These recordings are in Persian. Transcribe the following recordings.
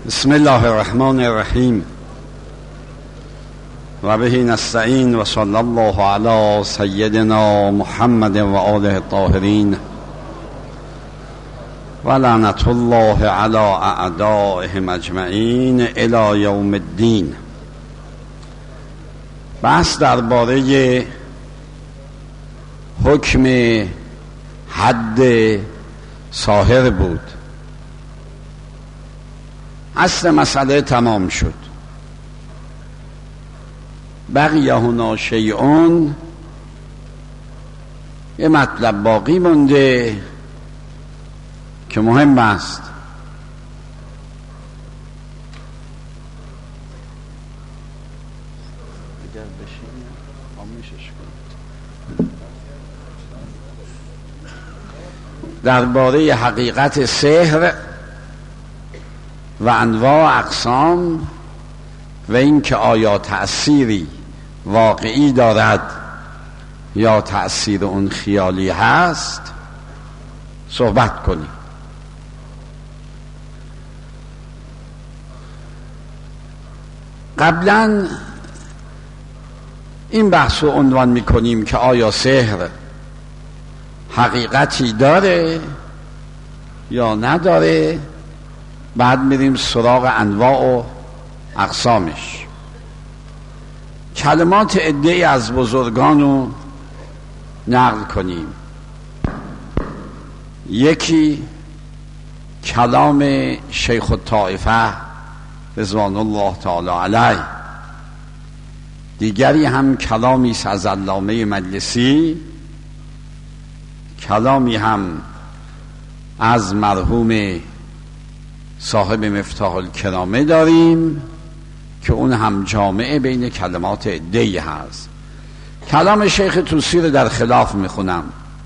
بسم الله الرحمن الرحیم و به نستعین و صلی الله علی سیدنا محمد و آله الطاهرین و لعنت الله علی اعدائهم اجمعین الی یوم الدین. بحث درباره حکم حد ساحر بود. اصل مسئله تمام شد. بقیه هنا شیئون، یه مطلب باقی مونده که مهم است. درباره حقیقت سحر و انواع اقسام و اینکه آیا تأثیری واقعی دارد یا تأثیر اون خیالی هست صحبت کنیم. قبلا این بحث رو عنوان میکنیم که آیا سحر حقیقتی داره یا نداره، بعد میریم سراغ انواع و اقسامش. کلمات عده‌ای از بزرگان رو نقل کنیم. یکی کلام شیخ الطائفه رضوان الله تعالی علیه، دیگری هم کلامی است از علامه مجلسی، کلامی هم از مرحوم صاحب مفتاح الکرامه داریم که اون هم جامعه بین کلمات عده‌ای هست. کلام شیخ طوسی رو در خلاف میخونم.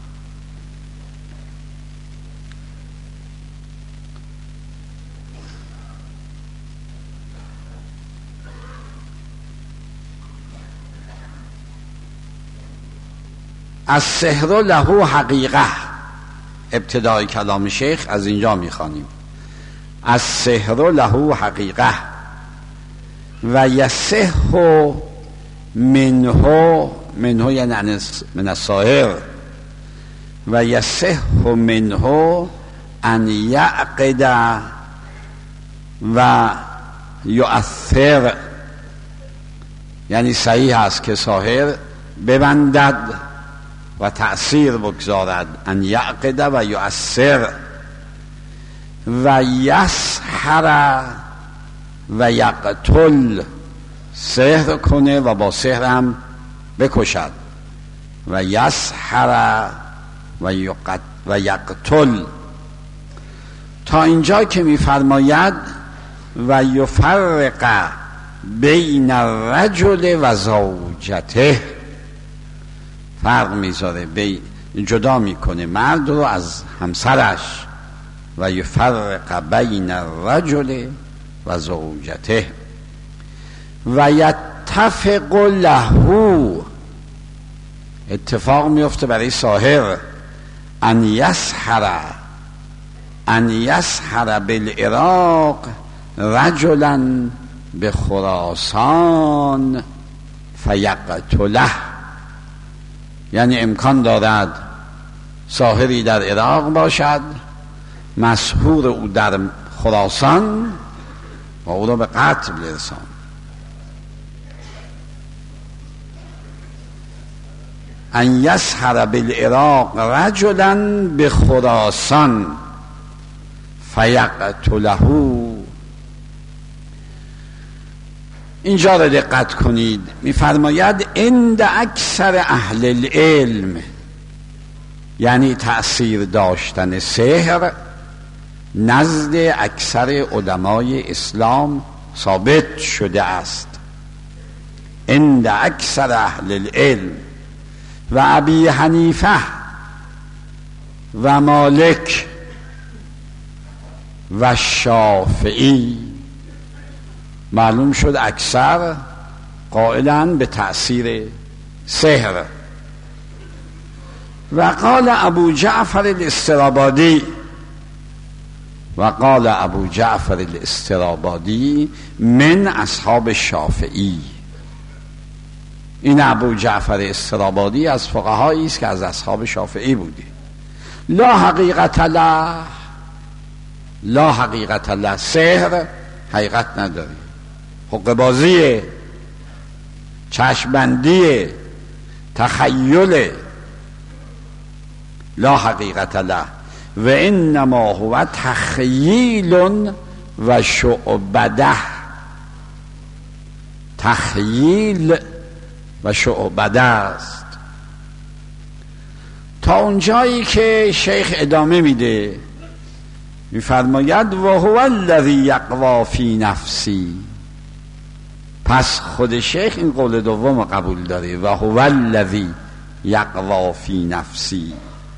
السحر له حقیقه، ابتدای کلام شیخ از اینجا میخوانیم. السحر له حقیقه و یصح منه یعنی من الساحر، و یصح منه ان یعقد و یؤثر، یعنی صحیح است که ساحر ببندد و تأثیر بگذارد. ان یعقد و یؤثر و یسحر و یقتل، سحر کنه و با سحر هم بکشد. و یسحر و یقتل، تا اینجا که میفرماید و یفرق بین الرجل و زوجته، فرق میذاره، جدا میکنه مرد رو از همسرش. و یفرق بین الرجل و زوجته و یتفق له، اتفاق میفته برای ساحر ان یسحر بالعراق رجلا بخراسان فیقتله، یعنی امکان دارد ساحری در عراق باشد، مسحور او در خراسان و او را به قتل برسان. ان یسحر بالعراق رجلا بخراسان فیقتله. اینجا را دقت کنید، میفرماید عند اکثر اهل العلم، یعنی تأثیر داشتن سحر نزد اکثر علمای اسلام ثابت شده است. عند اکثر اهل العلم و ابی حنیفه و مالک و شافعی، معلوم شد اکثر قائلن به تأثیر سحر. و قال ابو جعفر الاسترابادی و قال ابو جعفر الاسترابادی من اصحاب شافعی. این ابو جعفر استرابادی از فقهایی است که از اصحاب شافعی بوده. لا حقیقت له، لا حقیقت له، سحر حقیقت نداره، حقه بازیه، چشم‌بندیه، تخیله، لا حقیقت له و انما هو تخییل و شعبده. تخییل و شعبده است. تا اونجایی که شیخ ادامه میده میفرماید و هو الذی یقوی فی نفسی. پس خود شیخ این قول دوم قبول داره، و هو الذی یقوی فی نفسی.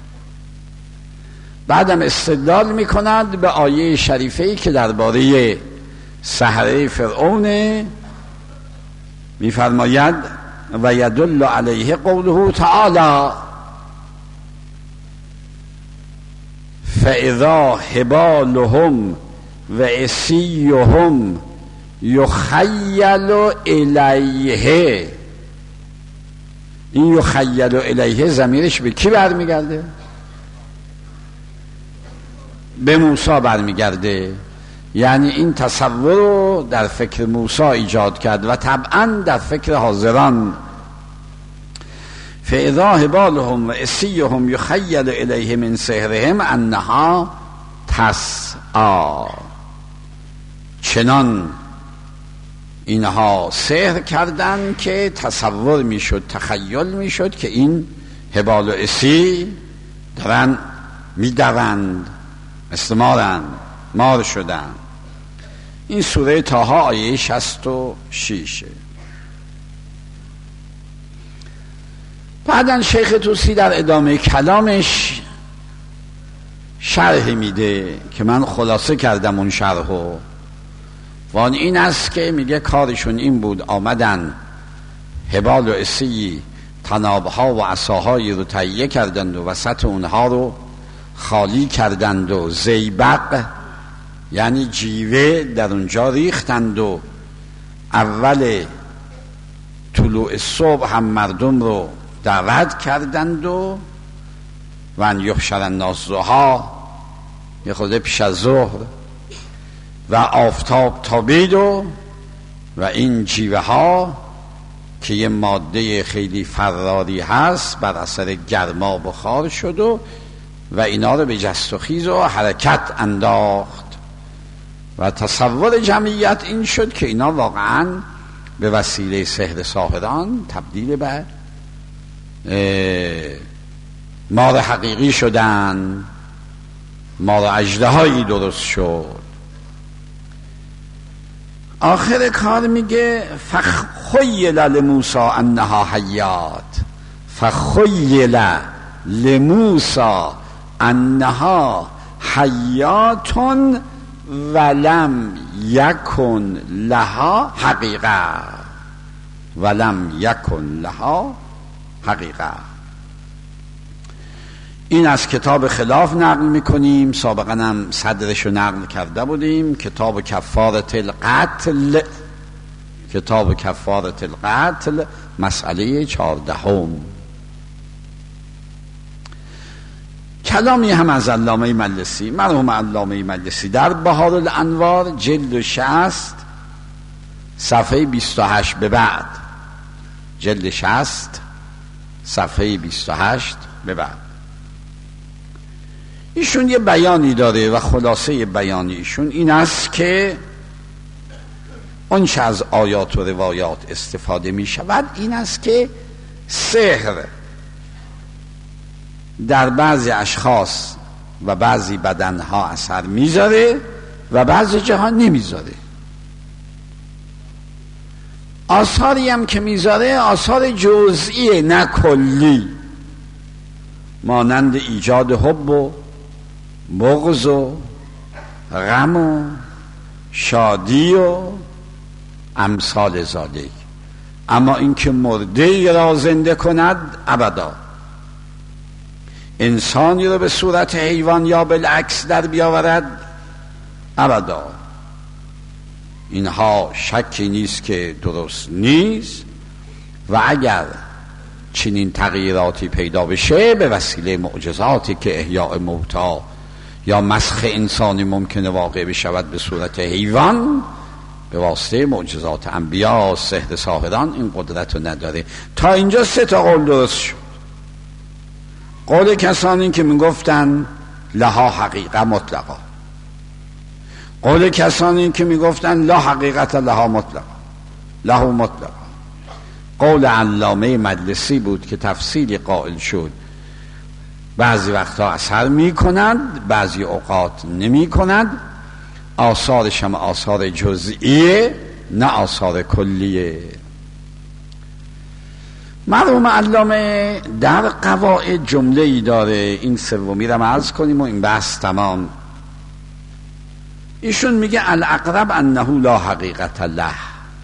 بعدم استدلال میکند به آیه شریفه‌ای که درباره سحره فرعون میفرماید و یدل علیه قوله تعالی فاذا حبالهم و عصیهم یخیل الیه. این یخیل الیه ضمیرش به کی برمیگرده؟ به موسی برمیگرده. یعنی این تصور رو در فکر موسی ایجاد کرد و طبعا در فکر حاضران. فاذا حبالهم و عصیهم یخیل الیه من سحرهم انها تسعی. چنان اینها سحر کردن که تصور میشد، تخیل میشد که این حبال و عصی دارن میدوند، مثل مار شدن. این سوره طه آیه 66. بعدن شیخ طوسی در ادامه کلامش شرح میده که من خلاصه کردم اون شرحو. وان این است که میگه کارشون این بود آمدن حبال و عصی، طنابها و عصاهایی رو تهیه کردند و وسط اونها رو خالی کردند و زیبق یعنی جیوه در اونجا ریختند و اول طلوع صبح هم مردم رو دعوت کردند و ان یحشر الناس ضحی، یه خورده پیش از ظهر، و آفتاب تابید و این جیوه ها که یه ماده خیلی فراری هست بر اثر گرما بخار شد و اینا رو به جست و خیز و حرکت انداخت و تصور جمعیت این شد که اینا واقعا به وسیله سحر ساحران تبدیل به مار حقیقی شدن، مار اژدهایی درست شد. آخر کار میگه فخیل لموسی انها حیات، فخیل لموسی انها حیات ولم یکن لها حقیقه، ولم یکن لها حقیقه. این از کتاب خلاف نقل میکنیم، سابقا هم صدرشو نقل کرده بودیم، کتاب کفارة القتل، کتاب کفارة القتل مسئله 14. کلامی هم از علامه مجلسی، مرحوم علامه مجلسی در بهار الانوار جلد 60 صفحه 28 به بعد، جلد 60 صفحه 28 به بعد، ایشون یه بیانی داره و خلاصه بیانی ایشون این است که آنچه از آیات و روایات استفاده می شود این است که سحر در بعضی اشخاص و بعضی بدنها اثر میذاره و بعضی جاها نمیذاره. آثاری هم که میذاره آثار جزئی نه کلی، مانند ایجاد حب و بغض و غم و شادی و امثال ذالک. اما اینکه مرده را زنده کند ابدا، انسانی رو به صورت حیوان یا بالعکس در بیاورد ابدا. اینها شکی نیست که درست نیست و اگر چنین تغییراتی پیدا بشه به وسیله معجزاتی که احیاء موتا یا مسخ انسانی ممکنه واقع بشود به صورت حیوان، به واسطه معجزات انبیا، سحر ساحران این قدرت رو نداره. تا اینجا 3 قول درست شد. قول کسانی که میگفتن لها حقیقه مطلقا، قول کسانی که میگفتن لا حقیقت لها مطلقا، له مطلقا. قول علامه مجلسی بود که تفصیلی قائل شد بعضی وقتا اثر میکنند، بعضی اوقات نمیکنند. آثارش هم آثار جزئیه نه آثار کلیه. مرحوم علامه در قواعد جمله ای داره، این سومی رو عرض کنیم و این بحث تمام. ایشون میگه الاقرب انه لا حقیقت له،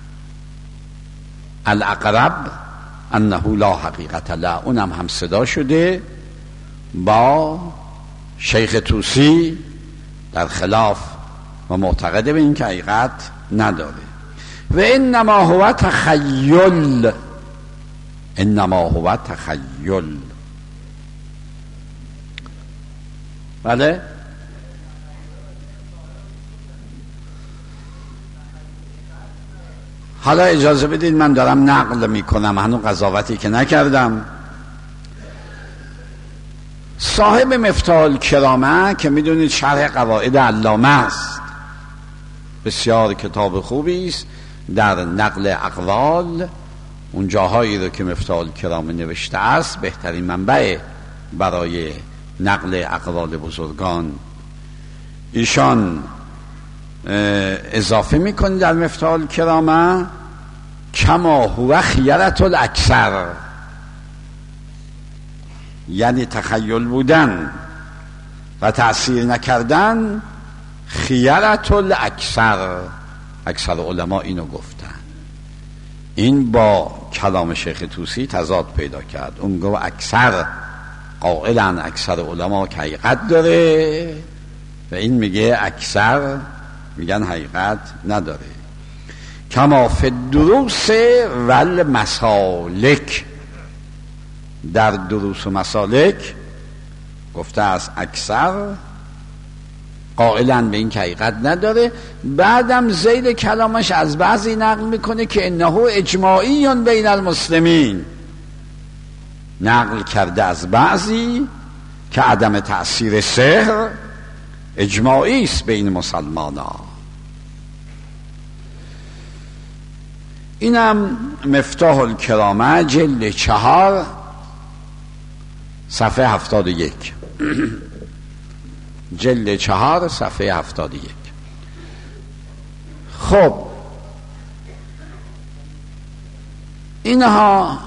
الاقرب انه لا حقیقت له. اونم هم صدا شده با شیخ طوسی در خلاف و معتقد به این که حقیقت نداره. و انما هو تخیل، انما هو تخیل. بله حالا اجازه بدید من دارم نقل میکنم، هنوز قضاوتی که نکردم. صاحب مفتاح الکرامه که میدونید شرح قواعد علامه است، بسیار کتاب خوبی است در نقل اقوال. اون جاهایی رو که مفتاح الکرامه نوشته است بهترین منبع برای نقل اقوال بزرگان. ایشان اضافه میکنه در مفتاح الکرامه کما هو خیرت الاکثر، یعنی تخیل بودن و تأثیر نکردن خیرت الاکثر. اکثر علما اینو گفتن. این با کلام شیخ طوسی تضاد پیدا کرد. اون گفت اکثر قائلن، اکثر علما که حقیقت داره و این میگه اکثر میگن حقیقت نداره. کما فی الدروس و المسالک، در دروس و مسالک گفته است اکثر قائلن به این که حقیقت نداره. بعدم زید کلامش از بعضی نقل میکنه که انه اجماعی بین المسلمین، نقل کرده از بعضی که عدم تأثیر سحر اجماعی است بین مسلمانان. اینم مفتاح الکرامه جلد 4 صفحه 71. جلد 4 صفحه 71. خب اینها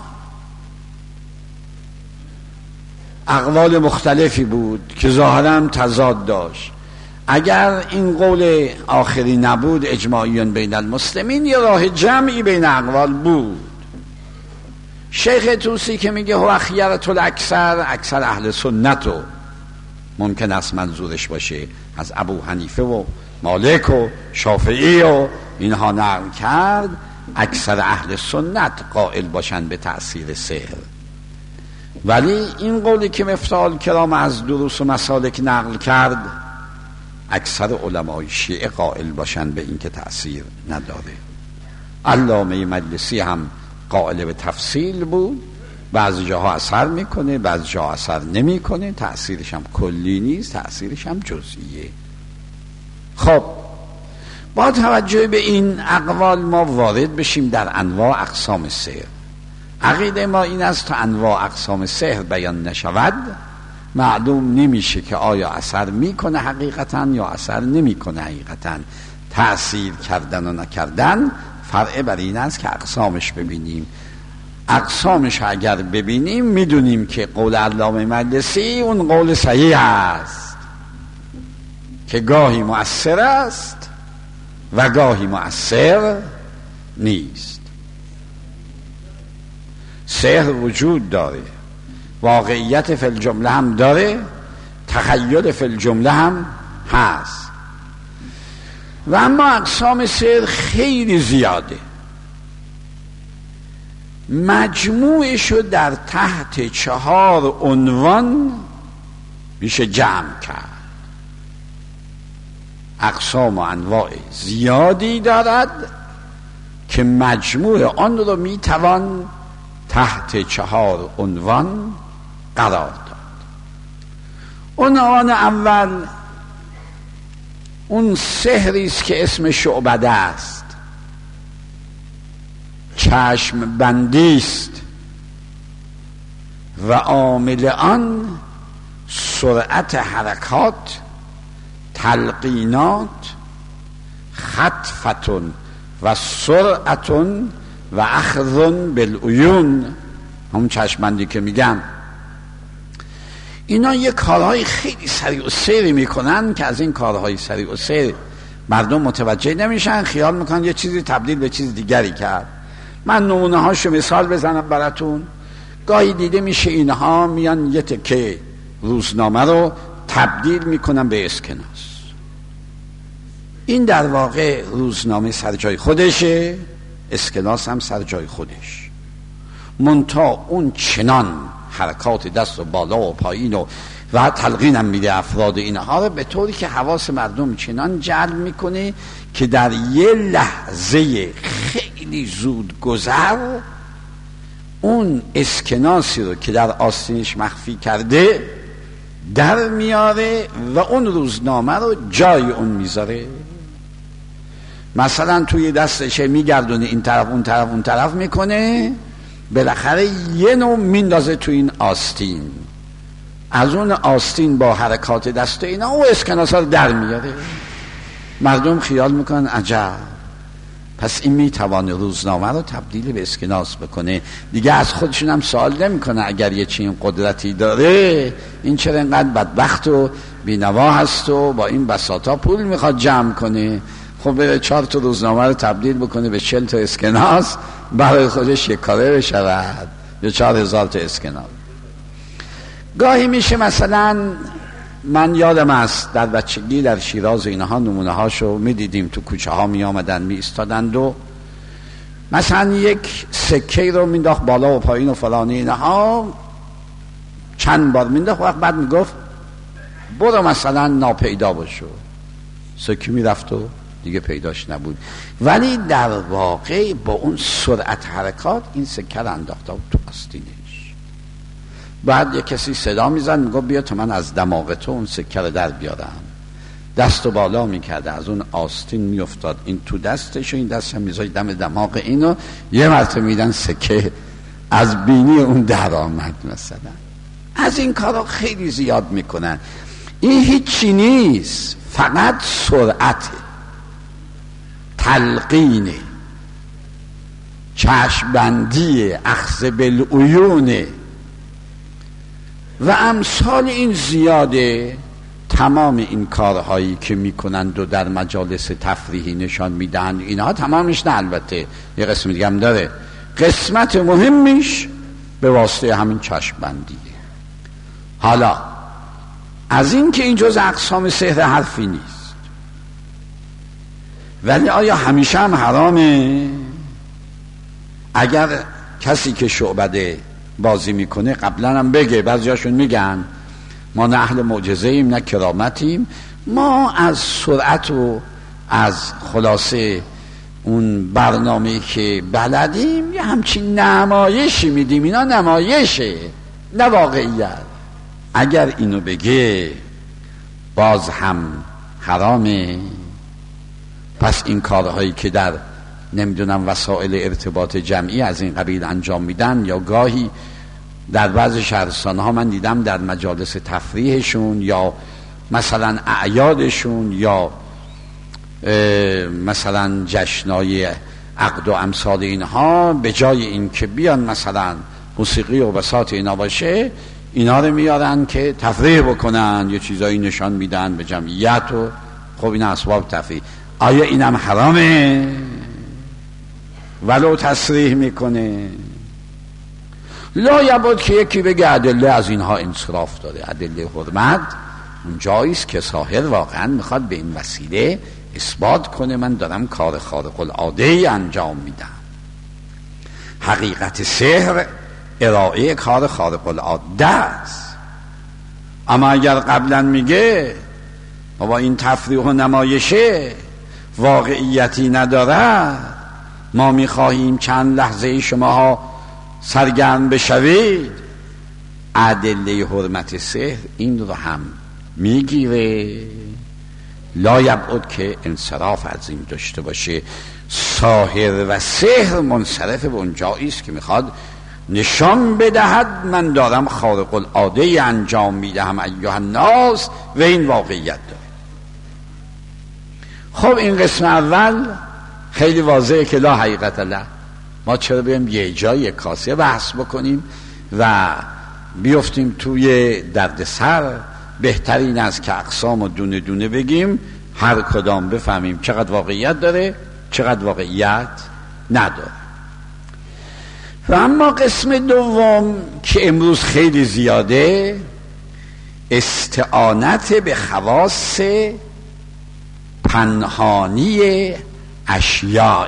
اقوال مختلفی بود که ظاهرا تضاد داشت. اگر این قول آخری نبود اجماعیون بین المسلمین، یا راه جمعی بین اقوال بود. شیخ طوسی که میگه هو خیرت الاکثر، اکثر اهل سنتو ممکن است منظورش باشه، از ابو حنیفه و مالک و شافعی و اینها نقل کرد اکثر اهل سنت قائل باشن به تأثیر سحر. ولی این قولی که مفتاح الکرامه از دروس و مسالک نقل کرد اکثر علمای شیعه قائل باشن به این که تأثیر نداره. علامه مجلسی هم قائل به تفصیل بود، بعضی جاها اثر میکنه بعضی جاها اثر نمیکنه، تأثیرش هم کلی نیست، تأثیرش هم جزئیه. خب با توجه به این اقوال ما وارد بشیم در انواع اقسام سحر. عقیده ما این است تا انواع اقسام سحر بیان نشود معلوم نمیشه که آیا اثر میکنه حقیقتا یا اثر نمیکنه حقیقتا. تأثیر کردن و نکردن فرع بر این است که اقسامش ببینیم. اقسامش اگر ببینیم میدونیم که قول علامه مجلسی اون قول صحیح است که گاهی مؤثر است و گاهی مؤثر نیست. سحر وجود داره، واقعیت فی الجمله هم داره، تخیل فی الجمله هم هست. و اما اقسام سحر خیلی زیاده، مجموعشو در تحت 4 عنوان میشه جمع کرد. اقسام و انواع زیادی دارد که مجموع آن رو میتوان تحت 4 عنوان قرار داد. عنوان اول اون سحری است که اسم شعبده است، چشم بندی است و عامل آن سرعت حرکات، تلقینات، خطفتون و سرعتون و اخذون بالعیون، همون چشم بندی که میگم. اینا یه کارهای خیلی سریع و سیری میکنن که از این کارهای سریع و سیر مردم متوجه نمیشن، خیال میکنن یه چیزی تبدیل به چیز دیگری کرد. من نمونه هاشو مثال بزنم براتون. گاهی دیده میشه اینها میان یه تکه روزنامه رو تبدیل میکنن به اسکناس. این در واقع روزنامه سر جای خودشه، اسکناس هم سر جای خودش، منتها اون چنان حرکات دست و بالا و پایین و تلقین هم میده افراد اینها رو به طوری که حواس مردم چنان جلب میکنه که در یه لحظه خیلی زود گذر اون اسکناسی رو که در آستینش مخفی کرده در میاره و اون روزنامه رو جای اون میذاره. مثلا توی دستش میگردونه این طرف اون طرف اون طرف میکنه، بالاخره یه نوع میندازه تو این آستین، از اون آستین با حرکات دست اینا او اسکناس ها رو در میاره. مردم خیال میکنن عجب، پس این میتوانه روزنامه رو تبدیل به اسکناس بکنه. دیگه از خودشون هم سوال نمیکنه اگر یه چنین قدرتی داره این چرا اینقدر بدبخت و بینوا هست و با این بساطا پول میخواد جمع کنه. خب بره 4 تا روزنامه رو تبدیل بکنه به 40 تا اسکناس، برای خودش یک کاره بشود یا 4000 تا اسکناس. گاهی میشه مثلا، من یادم است در بچگی در شیراز اینها نمونه هاشو میدیدیم، تو کوچه ها می آمدن می ایستادند و مثلا یک سکه رو مینداخت بالا و پایین و فلانی اینها، چند بار مینداخت، وقت بعد میگفت برو مثلا ناپیدا بشو، سکه میرفت و دیگه پیداش نبود. ولی در واقع با اون سرعت حرکات این سکه رو انداخته تو آستینش. بعد یک کسی صدا میزد میگفت بیا تو من از دماغ تو اون سکه رو در بیارم. دست و بالا میکرده، از اون آستین میافتاد این تو دستش و این دست هم میذاشت دم دماغ اینو، یه مرتبه میدن سکه از بینی اون در آمد. مثلا از این کارا خیلی زیاد میکنن. این هیچی نیست، فقط سرعت، تلقینه، چشمبندی، اخذ بالعیونه و امثال این زیاده. تمام این کارهایی که میکنند و در مجالس تفریحی نشان میدهند اینها تمامش نه، البته یه قسم دیگه هم داره، قسمت مهمش به واسطه همین چشمبندیه. حالا از این که این جز اقسام سحر حرفی نیست، ولی آیا همیشه هم حرامه؟ اگر کسی که شعبده بازی میکنه قبلا هم بگه، بعضیاشون میگن ما نه اهل معجزه ایم نه کرامتیم، ما از سرعت و از خلاصه اون برنامه‌ای که بلدیم یه همچین نمایشی میدیم، اینا نمایشه نه واقعیت. اگر اینو بگه باز هم حرامه. پس این کارهایی که در نمیدونم وسایل ارتباط جمعی از این قبیل انجام میدن، یا گاهی در بعض شهرستانها من دیدم در مجالس تفریحشون یا مثلا اعیادشون یا مثلا جشنای عقد و امثال اینها، به جای این که بیان مثلا موسیقی و بساط اینا باشه، اینا رو میارن که تفریح بکنن، یه چیزایی نشان میدن به جمعیت و خب این اسباب تفریح. آیا اینم حرامه؟ ولو تصریح میکنه. لا یبود که یکی بگه ادله از اینها انصراف داره، ادله حرمت اون جاییست که ساحر واقعا میخواد به این وسیله اثبات کنه من دارم کار خارق العاده انجام میدم. حقیقت سحر ارائه کار خارق العاده است. اما اگر قبلا میگه بابا این تفریح و نمایشه، واقعیتی نداره، ما میخواهیم چند لحظه شماها سرگرم بشوید، ادله حرمت سحر این رو هم میگیره. لا یبعد که انصراف از این داشته باشه. ساحر و سحر منصرف به اونجایی است که میخواد نشان بدهد من دارم خارق العاده انجام میدهم ایها الناس، و این واقعیت داره. خب این قسم اول خیلی واضحه که لا حقیقت له. ما چرا بریم یه جای کاسه بحث بکنیم و بیفتیم توی دردسر؟ بهترین است که اقسام و دونه دونه بگیم، هر کدام بفهمیم چقدر واقعیت داره چقدر واقعیت نداره. و اما قسم دوم که امروز خیلی زیاده، استعانت به خواص پنهانی اشیاء.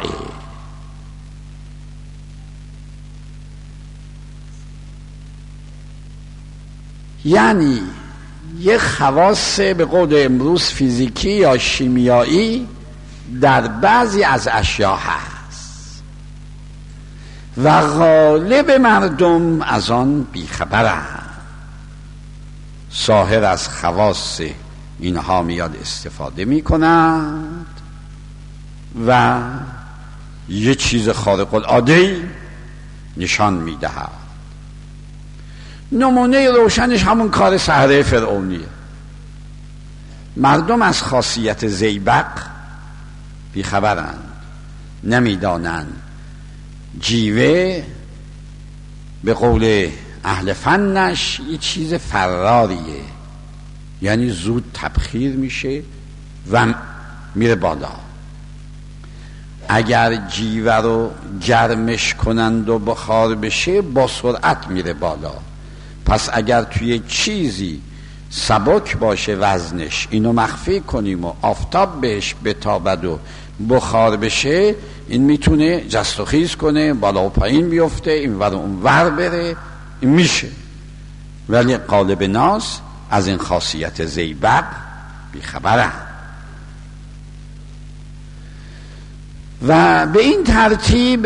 یعنی یه خواص به قول امروز فیزیکی یا شیمیایی در بعضی از اشیا هست و غالب مردم از آن بیخبرند. ساحر از خواص اینها میاد استفاده میکند و یه چیز خارق العاده نشان میدهد. نمونه روشنش همون کار سحره فرعونیه. مردم از خاصیت زیبق بیخبرند، نمیدانند جیوه به قول اهل فنش یه چیز فراریه، یعنی زود تبخیر میشه و میره بالا. اگر جیوه رو گرمش کنند و بخار بشه با سرعت میره بالا. پس اگر توی چیزی سبک باشه وزنش، اینو مخفی کنیم و آفتاب بهش بتابد و بخار بشه، این میتونه جست و خیز کنه، بالا و پایین بیفته، این ور و اون ور بره، این میشه. ولی غالب ناس از این خاصیت زیبق بیخبرن و به این ترتیب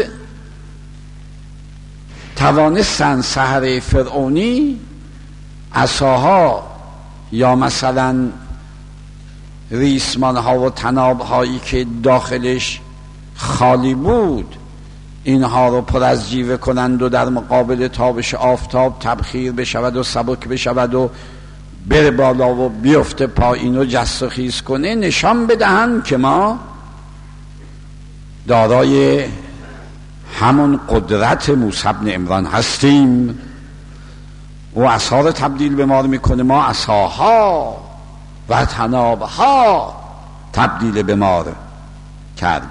توانستن سحره فرعونی عصاها یا مثلا ریسمان ها و تناب هایی که داخلش خالی بود اینها رو پر از جیوه کنند و در مقابل تابش آفتاب تبخیر بشود و سبک بشود و بره بالا و بیفته پایین و جست و خیز کنه، نشان بدهند که ما دارای همون قدرت موسی بن عمران هستیم. و عصا رو تبدیل به ما میکنه، ما عصاها و تنابها تبدیل به ما کردیم.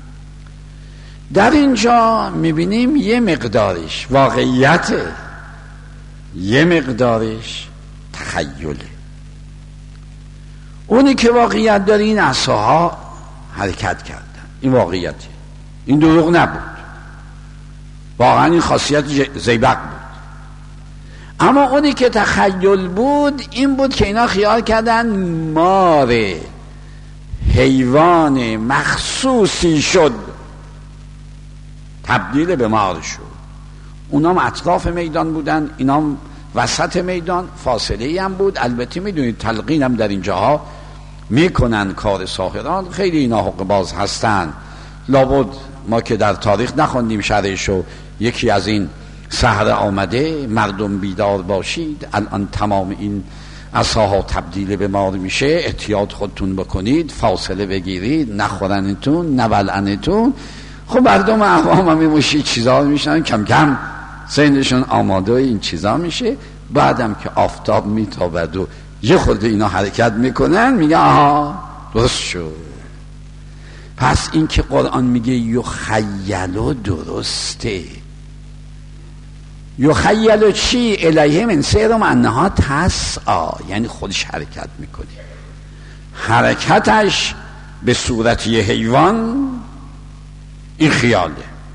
در اینجا میبینیم یه مقدارش واقعیته، یه مقدارش تخیله. اونی که واقعیت داره این عصاها حرکت کردن، این واقعیتی، این دروغ نبود، واقعا این خاصیت زیبق بود. اما اونی که تخیل بود این بود که اینا خیال کردن مار حیوان مخصوصی شد، تبدیل به مار شد. اونام اطراف میدان بودن، اینام وسط میدان، فاصله ای هم بود. البته میدونید تلقین هم در اینجاها میکنن کار ساحران، خیلی اینا حق باز هستن. لابد ما که در تاریخ نخوندیم شرحشو، یکی از این سحره آمده مردم بیدار باشید، الان تمام این عصاها تبدیل به مار میشه، احتیاط خودتون بکنید، فاصله بگیرید، نخورنتون نبلعنتون. خب مردم عوام هم میموشید چیزا میشن، کم کم سینشون آماده این چیزا میشه. بعدم که آفتاب میتابد و یه خورده اینا حرکت میکنن، میگه آها درست شد. پس این که قرآن میگه یخیلو درسته. یخیلو چی؟ الیه من سیرم انها تسعا، یعنی خودش حرکت میکنه. حرکتش به صورت یه حیوان، این خیاله.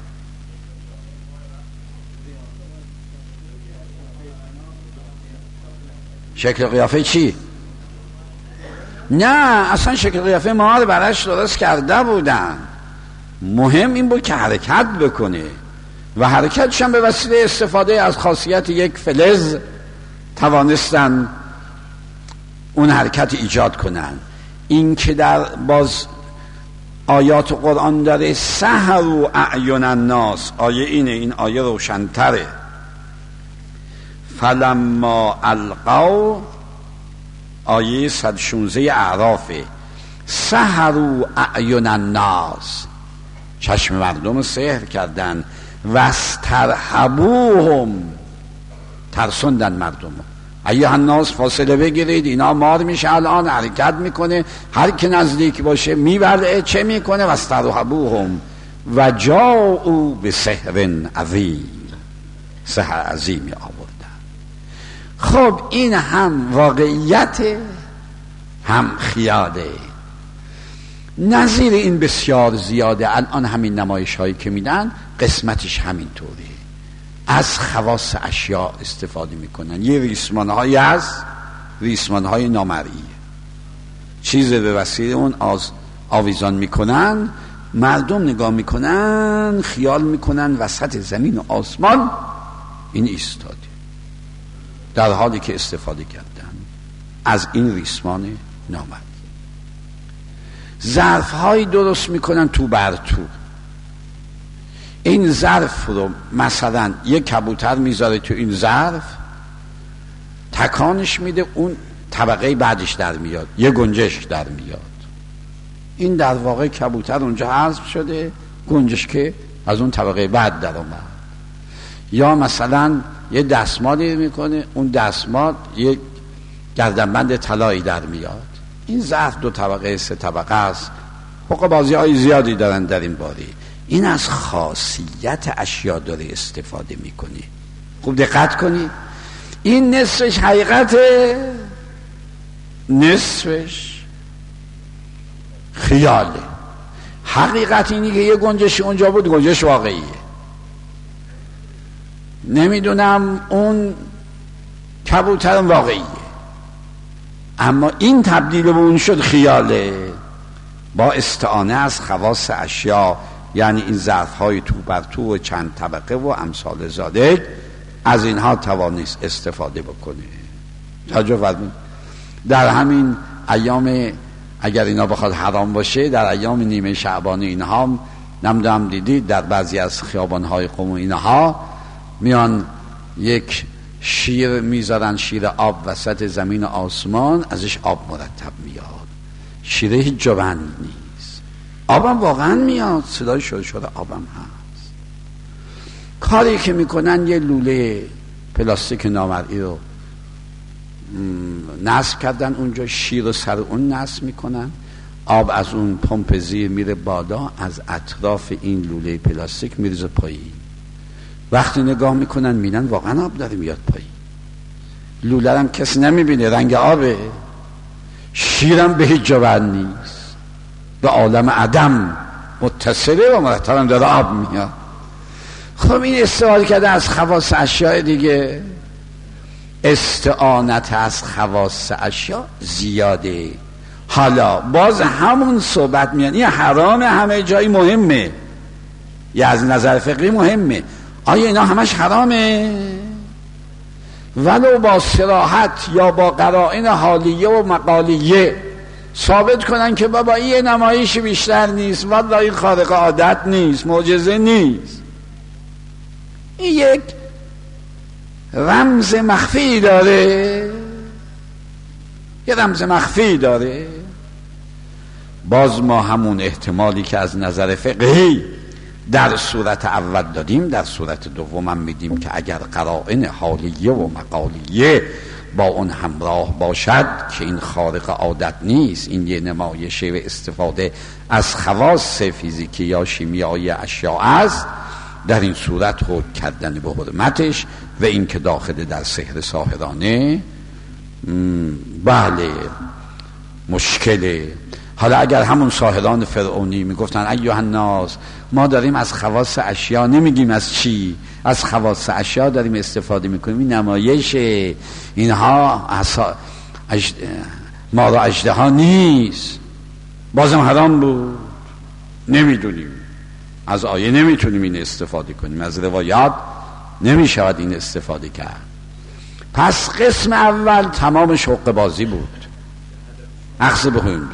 شکل قیافه چی؟ نه اصلا شکل قیافه ما رو برش درست کرده بودن، مهم این بود که حرکت بکنه و حرکتش هم به وسیله استفاده از خاصیت یک فلز توانستن اون حرکت ایجاد کنن. این که در باز آیات قرآن داره سحروا اعین الناس، آیه اینه، این آیه روشن‌تره. فلما القوا، آیه 116 اعرافه، سحروا اعین الناس، چشم مردم سحر کردن، واسترهبوهم، ترسوندن مردم. ایها الناس فاصله بگیرید، اینا مار میشه، الان حرکت میکنه، هر که نزدیک باشه میبره، چه میکنه؟ واسترهبوهم و جاءوا بسحر عظیم، سحر عظیمی آوردن. خب این هم واقعیت هم خیاله. نظیر این بسیار زیاده. الان همین نمایش هایی که میدن قسمتش همینطوره، از خواص اشیاء استفاده میکنن. یه ریسمان هایی هست، ریسمان های نامرئی، چیز به وسیله اون آویزان میکنن، مردم نگاه میکنن، خیال میکنن وسط زمین و آسمان این ایستاده، در حالی که استفاده کردن از این ریسمان نامرئی. ظرف هایی درست میکنن تو بر تو، این ظرف رو مثلا یک کبوتر میذاره تو این ظرف، تکانش میده، اون طبقه بعدش در میاد، یه گنجش در میاد. این در واقع کبوتر اونجا حذف شده، گنجش که از اون طبقه بعد در اومد. یا مثلا یه دستمالی میکنه، اون دستمال یک گردنبند طلایی در میاد. این ظرف 2 طبقه 3 طبقه است، حقوق بازی های زیادی دارن در این باره. این از خاصیت اشیاء داره استفاده میکنه. خوب دقت کنی، این نصفش حقیقته، نصفش خیاله. حقیقت اینی که یه گنجش اونجا بود، گنجش واقعیه. نمیدونم اون کبوتر واقعیه، اما این تبدیل به اون شد خیاله، با استعانه از خواص اشیاء. یعنی این ظرف های تو بر تو و چند طبقه و امثال زاده، از اینها توانست استفاده بکنه. توجه فرمایید. در همین ایام اگر اینا بخواد حرام باشه، در ایام نیمه شعبان اینها نمیدونم دیدید، در بعضی از خیابان‌های قم و اینها میان یک شیر میذارن، شیر آب وسط زمین و آسمان، ازش آب مرتب میاد. شیره هیچ جوند نیست، آبم واقعا میاد، صدای شده آبم هست. کاری که میکنن یه لوله پلاستیک نامرئی رو نصب کردن اونجا، شیر رو سر اون نصب میکنن، آب از اون پمپ زیر میره بالا، از اطراف این لوله پلاستیک میریزه پایین. وقتی نگاه میکنن میبینن واقعا آب داره میاد پایین. لوله هم کسی نمیبینه، رنگ آبه. شیرم به هیچ جا نیست، به عالم عدم متصله و مرتبا داره آب میاد. خب این استفاده کرده از خواص اشیاء دیگه. استعانت از خواص اشیاء زیاده. حالا باز همون صحبت میاد، این حرام همه جایی مهمه، یا از نظر فقهی مهمه. آیا اینا همش حرامه؟ ولو با صراحت یا با قرائن حالیه و مقالیه ثابت کنن که بابا این نمایش بیشتر نیست، والله این خارق عادت نیست، معجزه نیست، این یک رمز مخفی داره، یه رمز مخفی داره. باز ما همون احتمالی که از نظر فقهی در صورت اول دادیم، در صورت دوم هم میدیم که اگر قرائن حالیه و مقالیه با اون همراه باشد که این خارق عادت نیست، این یه نمایشه و استفاده از خواص فیزیکی یا شیمیایی اشیاء است، در این صورت حکم کردن به حرمتش و این که داخل در سحر ساحرانه بله مشکله. حالا اگر همون ساحران فرعونی میگفتن ایها الناس، ما داریم از خواص اشیا، نمیگیم از چی، از خواص اشیا داریم استفاده میکنیم، این نمایش اینها ما را اژدها نیست، بازم حرام بود، نمیدونیم، از آیه نمیتونیم این استفاده کنیم، از روایات نمیشود این استفاده کرد. پس قسم اول تمام شوق بازی بود، اخذ بخونیم.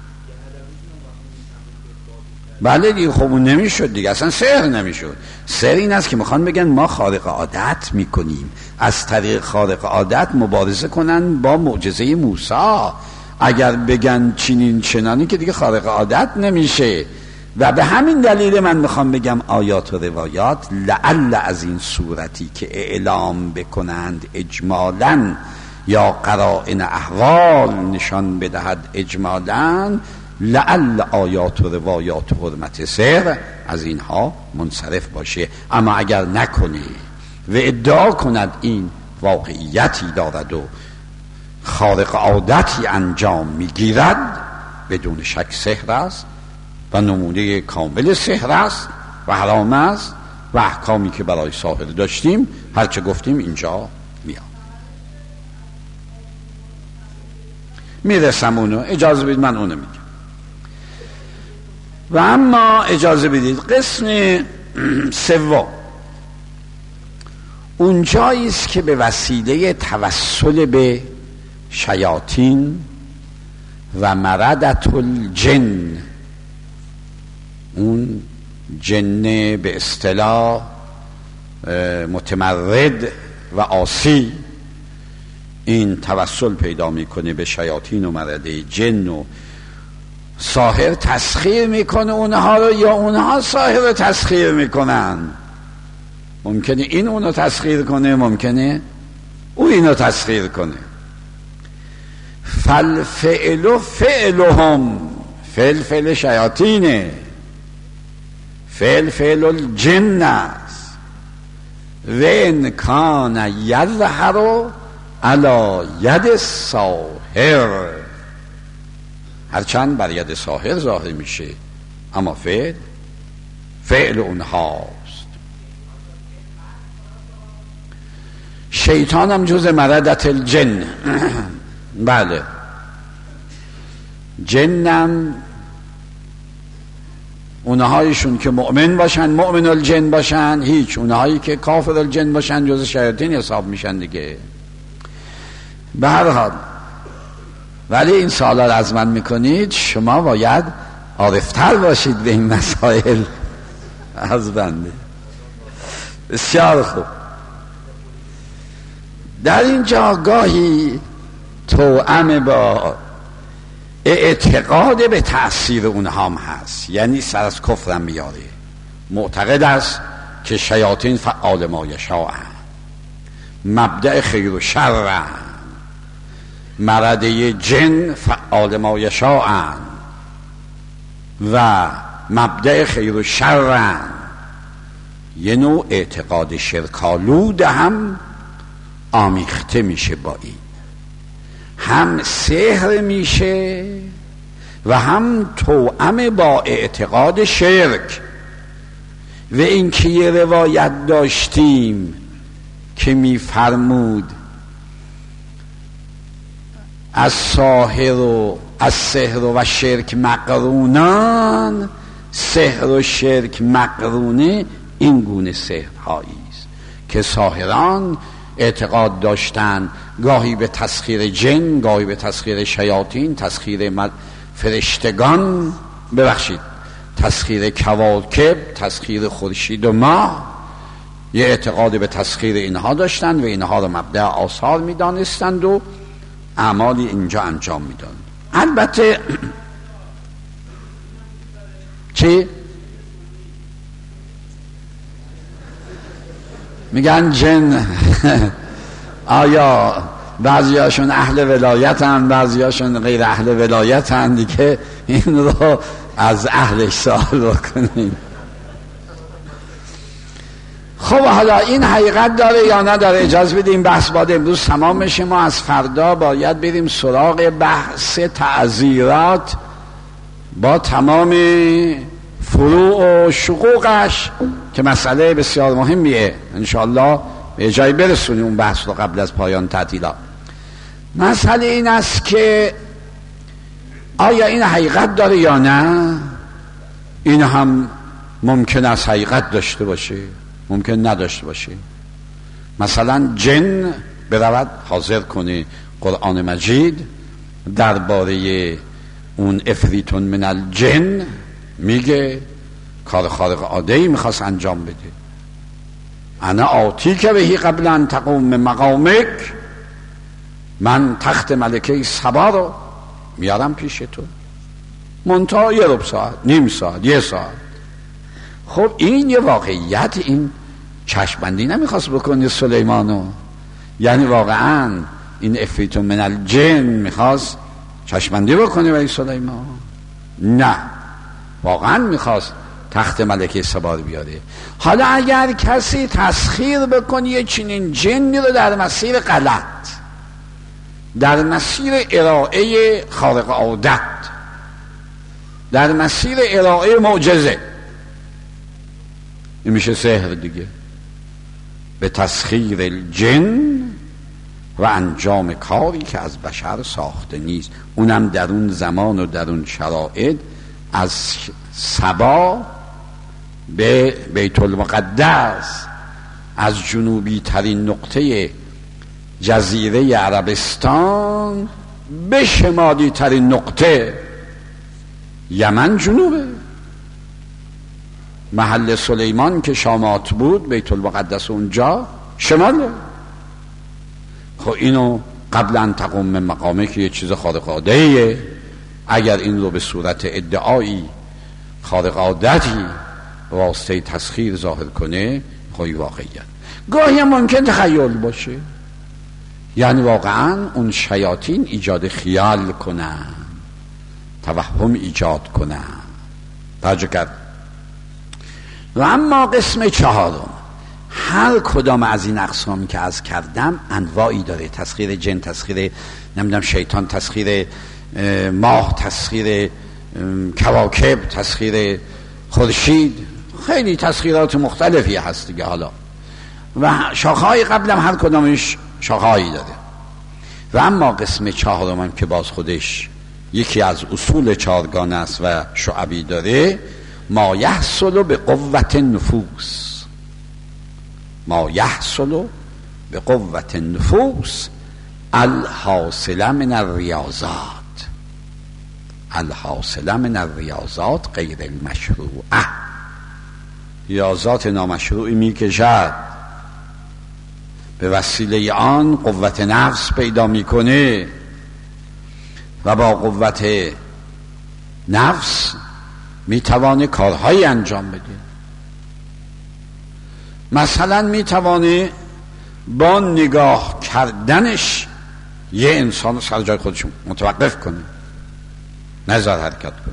بله دیگه، خب اون نمیشد دیگه، اصلا سحر نمیشد. سحر این است که میخوان بگن ما خارق عادت میکنیم، از طریق خارق عادت مبارزه کنن با معجزه موسی. اگر بگن چنین چنانی که دیگه خارق عادت نمیشه. و به همین دلیل من میخوام بگم آیات و روایات لعل از این صورتی که اعلام بکنند اجمالاً یا قرائن احوال نشان بدهد اجمالاً، لعل آیات و روایات و حرمت سحر از اینها منصرف باشه. اما اگر نکنه و ادعا کند این واقعیتی دارد و خارق عادتی انجام میگیرد، بدون شک سحر است و نمونه کامل سحر است و حرام است و احکامی که برای ساحر داشتیم هرچه گفتیم اینجا میاد. میرسم اونو، اجازه بدید من اونو میگم. و اما اجازه بدید قسم سوم اونجایی است که به وسیله توسل به شیاطین و مردت الجن، اون جن به اصطلاح متمرد و عاصی، این توسل پیدا میکنه به شیاطین و مرده جن و ساحر تسخیر میکنه اونها رو یا اونها ساحر رو تسخیر میکنن. ممکنه این اونو تسخیر کنه، ممکنه او اینو تسخیر کنه. فالفعل فعلهم، فعل فعل شیاطینه، فعل فعل الجن است. و ان کان یظهر علی ید ساحر، هرچند بر ید ساحر ظاهر میشه اما فعل اونهاست. شیطان هم جز مردت الجن بله، جنم اونهایشون که مؤمن باشن، مؤمن الجن باشن هیچ، اونهایی که کافر الجن باشن جز شیاطین حساب میشن دیگه. به هر حال ولی این سوالا رو از من میکنید، شما باید عارفتر باشید به این مسائل از بنده. بسیار خوب. در اینجا گاهی توأم با اعتقاد به تأثیر اونها هم هست، یعنی سر از کفرم میاره، معتقد است که شیاطین فعال ما یشاء، مبدأ خیر و شر، مرده جن فعال ما یشاء و مبدأ خیر و شر. یه نوع اعتقاد شرک‌آلود هم آمیخته میشه با این، هم سحر میشه و هم توأم با اعتقاد شرک. و این که یه روایت داشتیم که میفرمود از ساحر و از سحر و شرک مقرونان، سحر و شرک مقرونه این گونه سحرهایی است که ساحران اعتقاد داشتن گاهی به تسخیر جن، گاهی به تسخیر شیاطین، تسخیر فرشتگان، تسخیر کواکب، تسخیر خورشید و ماه، یه اعتقاد به تسخیر اینها داشتن و اینها رو مبدأ آثار میدانستند و اعمالی اینجا انجام میدن. البته چی؟ میگن جن آیا بعضیاشون اهل ولایتن، بعضیاشون غیر اهل ولایتن دیگه، این رو از اهلش سوال بکنیم. خب حالا این حقیقت داره یا نداره؟ اجازه بدیم بحث بعد امروز تمام بشه، ما از فردا باید بریم سراغ بحث تعزیرات با تمام فروع و شقوقش که مسئله بسیار مهمیه، انشاءالله به جایی برسونیم اون بحث رو قبل از پایان تعطیلات. مسئله این است که آیا این حقیقت داره یا نه؟ این هم ممکن است حقیقت داشته باشه، ممکن نداشته باشه. مثلا جن برود حاضر کنه قرآن مجید درباره اون افریتون من الجن، میگه کار خارق عاده‌ای میخواست انجام بده. انا آتی که بهی قبل ان تقوم مقامک، من تخت ملکه سبا رو میارم پیش تو، منتها یه ربع ساعت، نیم ساعت، یه ساعت. خب این یه واقعیت، این چشمبندی نمیخواست بکنه سلیمانو، یعنی واقعا این افریتون من الجن میخواست چشمبندی بکنه برای سلیمان؟ نه، واقعا میخواست تخت ملکه سبا رو بیاره. حالا اگر کسی تسخیر بکنه یه چنین جنی رو در مسیر غلط، در مسیر ارائه خارق عادت، در مسیر ارائه معجزه، این میشه سحر دیگه. به تسخیر الجن و انجام کاری که از بشر ساخته نیست، اونم در اون زمان و در اون شرایط از سبا به بیت المقدس، از جنوبی ترین نقطه جزیره عربستان به شمالی ترین نقطه یمن جنوبه. محل سلیمان که شامات بود، بیت المقدس اونجا شماله. خب اینو قبل ان تقوم مقامه که یه چیز خارق عاده‌ایه، اگر این رو به صورت ادعایی خارق عادتی واسطه تسخیر ظاهر کنه، خواهی واقعیت. گاهی هم ممکن تخیل باشه، یعنی واقعا اون شیاطین ایجاد خیال کنن، توهم ایجاد کنن. توجه کرد. و اما قسم چهارم، هر کدام از این اقسامی که از کردم انواعی داره، تسخیر جن، تسخیر نمیدونم شیطان، تسخیر ماه، تسخیر کواکب، تسخیر خورشید، خیلی تسخیرات مختلفی هست دیگه. حالا و شاخه‌های قبلم هر کدامش شاخه‌هایی داره. و اما قسم چهارم هم که باز خودش یکی از اصول چارگانه است و شعبی داره، ما یحصل به قوت نفوس، ما یحصل به قوت نفوس الحاصل من الریاضات، الحاصل من الریاضات غیر المشروعه، ریاضات نامشروعی میکشد، به وسیله آن قوت نفس پیدا میکنه و با قوت نفس میتوانه کارهایی انجام بده. مثلا میتوانه با نگاه کردنش یه انسان سر جای خودش متوقف کنه، نذار حرکت کنه.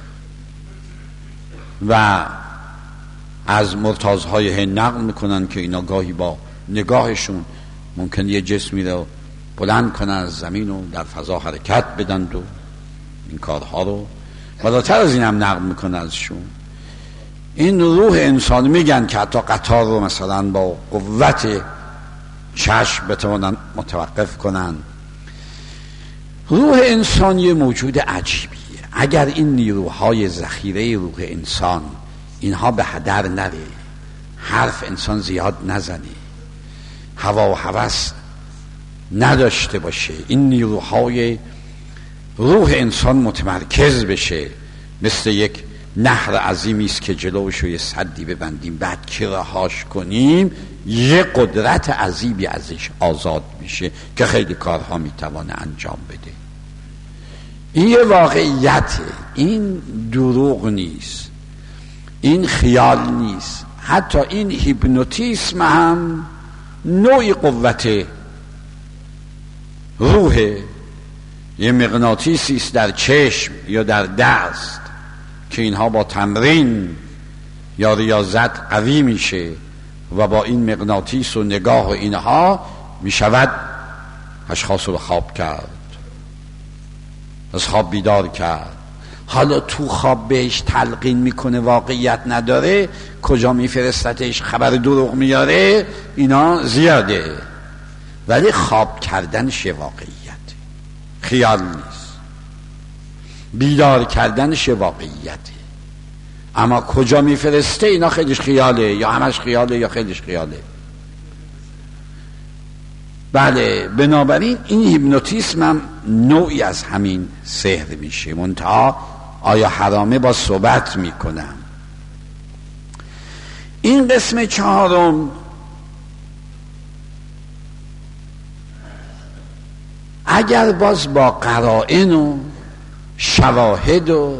و از مرتازهای هند نقل میکنن که اینا گاهی با نگاهشون ممکن یه جسمی رو بلند کنن از زمین و در فضا حرکت بدن و این کارها رو بالاتر از این هم نقل میکنن ازشون. این روح انسان میگن که حتی قطار رو مثلا با قوت چشم بتوانن متوقف کنن. روح انسان یه موجود عجیبیه. اگر این نیروهای ذخیره روح انسان اینها به هدر نره، حرف انسان زیاد نزنه، هوا و هوس نداشته باشه، این نیروهای روح انسان متمرکز بشه، مثل یک نهر عظیمی است که جلوش رو یه سدی ببندیم بعد که رهاش کنیم، یه قدرت عظیمی ازش آزاد میشه که خیلی کارها میتوانه انجام بده. این یه واقعیته، این دروغ نیست، این خیال نیست. حتی این هیپنوتیسم هم نوعی قوت روح، یه مغناطیسی است در چشم یا در دست که اینها با تمرین یا ریاضت قوی میشه و با این مغناطیس و نگاه و اینها میشود اشخاص رو خواب کرد، از خواب بیدار کرد. حالا تو خواب بهش تلقین میکنه واقعیت نداره، کجا میفرستتش، خبر دروغ میاره، اینا زیاده. ولی خواب کردنش واقعیت، خیال نیست. بیدار کردنش واقعیته، اما کجا میفرسته اینا خیلیش خیاله، یا همش خیاله یا خیلیش خیاله. بله، بنابراین این هیپنوتیسم هم نوعی از همین سحر میشه. منتها آیا حرامه؟ با صحبت میکنم. این قسم چهارم اگر باز با قرائن و شواهد و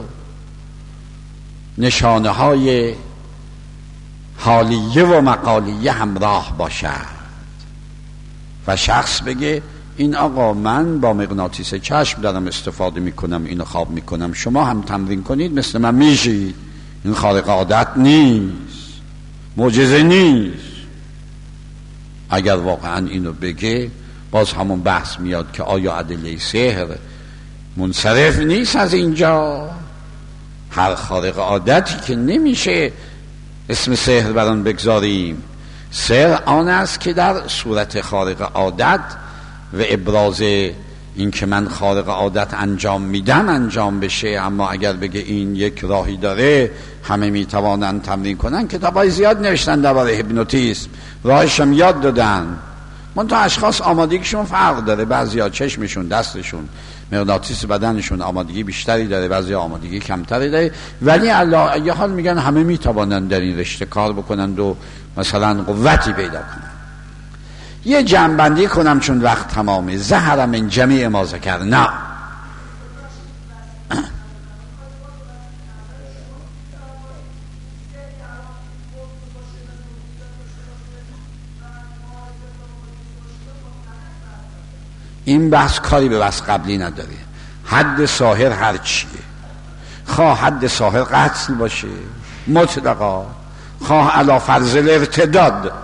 نشانه های حالیه و مقالیه همراه باشد و شخص بگه این آقا من با مغناطیس چشم دارم استفاده میکنم، اینو خواب میکنم، شما هم تمرین کنید مثل من میشید، این خارق عادت نیست، معجزه نیست. اگر واقعا اینو بگه، باز همون بحث میاد که آیا ادله سحر منصرف نیست از اینجا؟ هر خارق عادتی که نمیشه اسم سحر بر آن بگذاریم. سحر آن است که در صورت خارق عادت و ابراز این که من خارق عادت انجام میدم انجام بشه. اما اگر بگه این یک راهی داره همه میتوانن تمرین کنن، کتابای زیاد نوشتن درباره هیپنوتیسم، راهش هم یاد دادن. منتها اشخاص آمادگیشون فرق داره، بعضیا چشمشون، دستشون، مغناطیس بدنشون آمادگی بیشتری داره، بعضی آمادگی کمتری داره. ولی علی حال میگن همه میتوانن در این رشته کار بکنن و مثلا قوتی پیدا کنن. یه جنبندی کنم چون وقت تمامه. زهر من جمیع ما ذکرنا. این بحث کاری به بحث قبلی نداره. حد ساحر هر چیه، خواه حد ساحر قتل باشه مطلقا، خواه علی فرض الارتداد،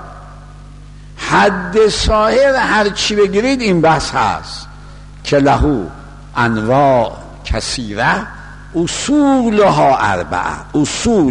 حد ساحر هر چی بگیرید این بحث هست که لهو انواع کثیره اصولها اربعه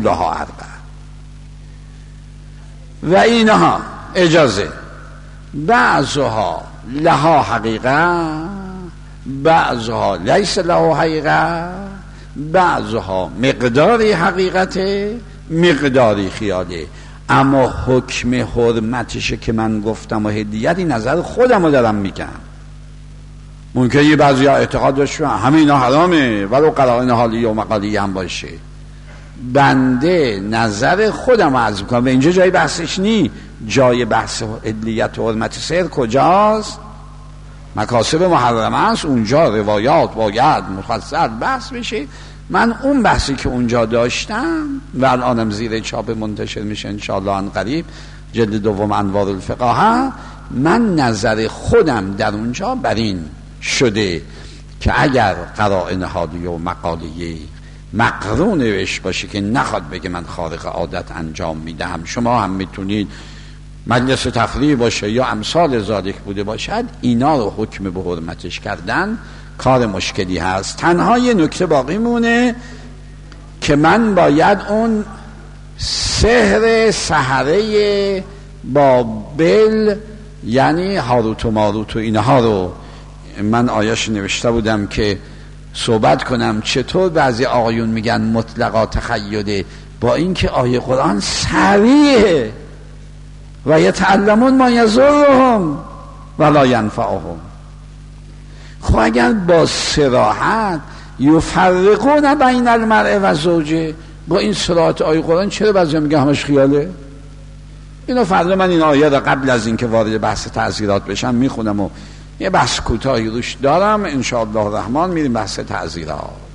و اینها اجازه بعضها لها حقیقه، بعضها لیس لها حقیقه، بعضها مقداری حقیقته، مقداری خیاله. اما حکم حرمتشه که من گفتم و هدیتی نظر خودم رو دارم میگم. ممکنه یه بعضی ها اعتقاد داشتن همه اینا حرامه ولو قرائن حالیه و مقالیه هم باشه. بنده نظر خودم رو عرض میکنم و اینجا جای بحثش نی. جای بحث عدلیت و حرمت سحر کجاست؟ مکاسب محرمه است، اونجا روایات باید مفصل بحث بشه. من اون بحثی که اونجا داشتم و الانم زیر چاپ منتشر میشه انشاءالله عن قریب، جلد دوم انوار الفقاهه، من نظر خودم در اونجا بر این شده که اگر قرائن حالیه و مقالیه مقرون بهش باشه که نخواد بگه من خارق عادت انجام میدم، شما هم میتونید مجلس تفریح باشه یا امثال ذالک بوده باشد، اینا رو حکم به حرمتش کردن کار مشکلی هست. تنها یه نکته باقی مونه که من باید اون سحر سحره بابل یعنی هاروت و ماروت و اینها رو من آیش نوشته بودم که صحبت کنم. چطور بعضی آقایون میگن مطلقا تخیله، با اینکه آیه قرآن صریحه و یتعلمون ما یضرهم ولا ینفعهم. خب اگر با صراحت یفرقون بین المرء و زوجه، با این صراحت آیه قرآن چرا بعضی میگن همش خیاله؟ اینا فردا من این آیه را قبل از اینکه وارد بحث تعزیرات بشم میخونم و یه بحث کوتاهی روش دارم، انشاءالله الرحمن میریم بحث تعزیرات.